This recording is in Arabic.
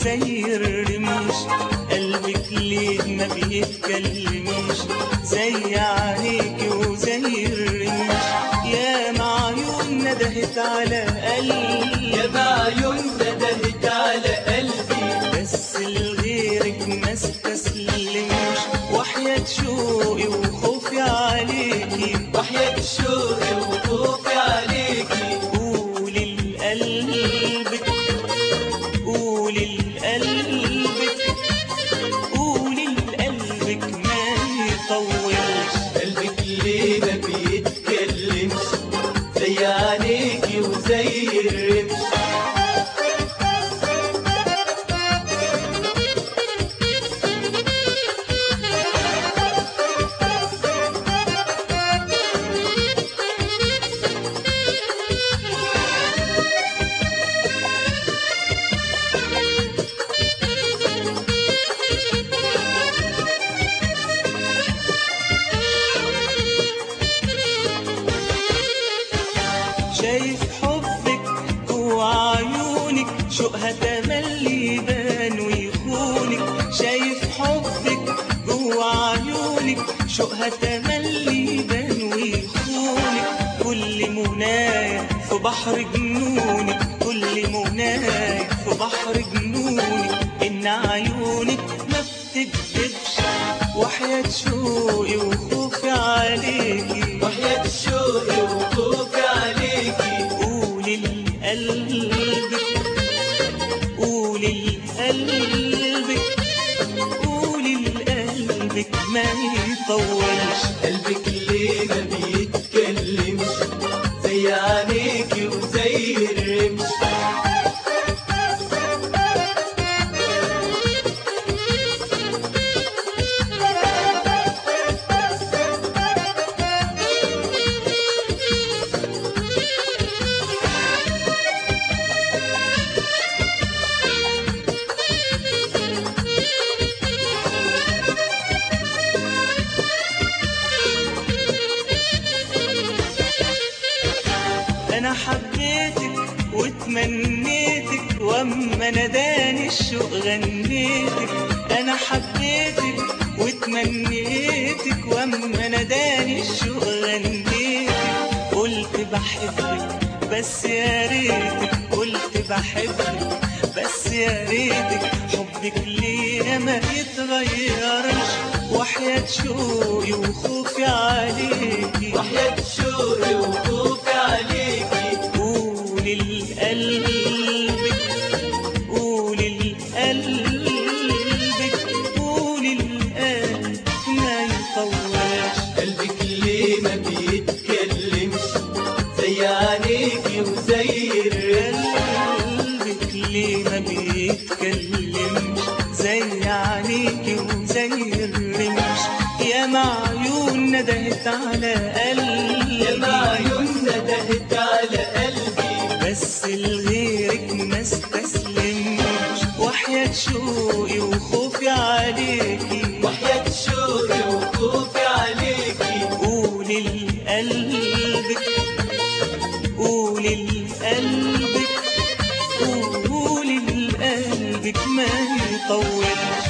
وزي الرمش، قلبك ليه ما بيتكلمش زي عينيكي وزي الرمش. يا معيون ندهت على قلبي، يا معيون ندهت على قلبي، بس لغيرك ما استسلمش. وحياة شوقي وخوفي عليكي، وحياة شوقي وخوفي عليكي، قولي لقلبك، قولي لقلبك، قولي لقلبك ما يطولش. قلبك ليه ما بيتكلمش زي عينيكي وزي الرمش. شايف حبك جوا عيونك، شوقها تملي يبان ويخونك. شايف حبك جوا عيونك، شوقها تملي يبان ويخونك. كل منايا في بحر جنونك، كل منايا في بحر جنونك، إن عيونك ما بتكذبش. وحياة شوقي وخوفي عليكي، وحياة شوقي وخوفي عليكي، قولي لقلبك، قولي لقلبك، قولي لقلبك ما يطولش. قلبك ليه ما بيتكلمش زي عينيكي وزي الرمش. أنا حبيتك وتمنيتك، وأما ناداني الشوق غنيتك. أنا حبيتك وتمنيتك، وأما ناداني الشوق غنيتك. قلت بحبك بس يا ريتك، قلت بحبك بس يا ريتك. حبك ليا ما يتغيرش، وحياة شوقي وخوفي عليكي، وحياة شوقي وخوفي عليكي، قولي لقلبك، قولي لقلبك، قولي لقلبك ما يطولش. قلبك ليه ما بيتكلمش زي عينيكي وزي الرمش. قلبك ليه ما بيتكلمش زي عينيكي وزي الرمش. يا معيون ندهت على قلبي، يا معيون ندهت على قلبي، بس لغيرك ما استسلمش. وحياة شوقي وخوفي عليكي، وحياة شوقي وخوفي عليكي، قولي لقلبك، قولي لقلبك، قولي لقلبك ما يطولش.